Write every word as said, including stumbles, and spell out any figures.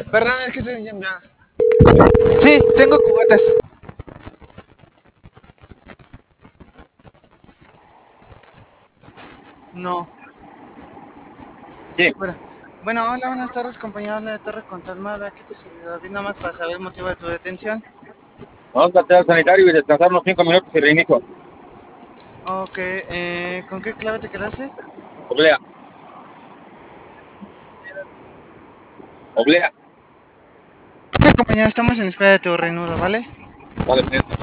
Perdón, es que estoy en llamada. Sí, tengo cubetas. No. Sí, Bueno, bueno, hola, buenas tardes, compañero de Torre Contalmada. Aquí tu servidor. Vino más para saber el motivo de tu detención. vamos a meter al sanitario y descansar unos cinco minutos y reinicio. Ok, eh, ¿con qué clave te quedaste? Oblea, oblea. Ok, compañero, estamos en espera de tu reanudo, ¿vale? Vale, bien.